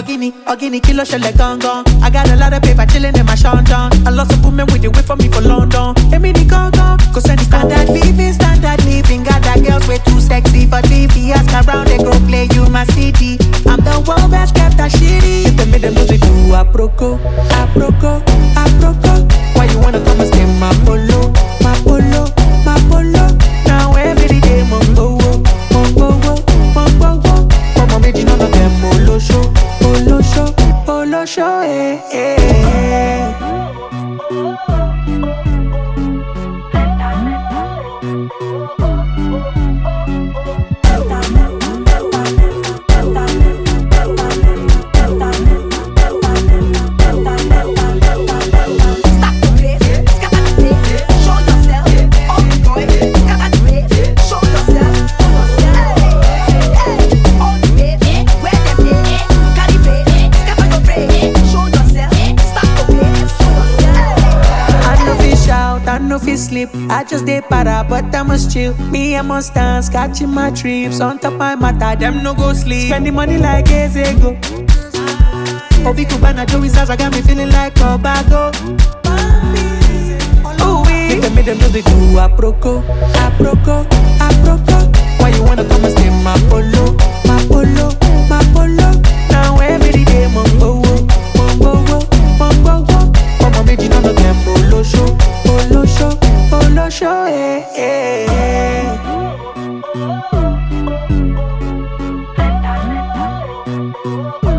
Ogini, kilo shele gong. I got a lot of paper chilling in my shantan. A lot of women with the wait for me for London. Hey, me the gong. Cause any standard living. Got that girls way too sexy for TV. Ask around, they go play you my city. I'm the world best kept that shitty. If they made them music do aproko. Why you wanna come and stay my polo? Now every day, mongo. Come on, baby, none of them polo show, eh. No fit sleep, I just dey para, but I must chill. Me, I must dance, catching my trips. On top my matter, them no go sleep. Spending money like Ezego. Obi Cubana, Joey Zaza got me feeling like Obago. Ooh, we make them do the do aproko. Why you wanna come and stay my polo? Now every day, mongo. Come on, baby, none of them polo show, eh.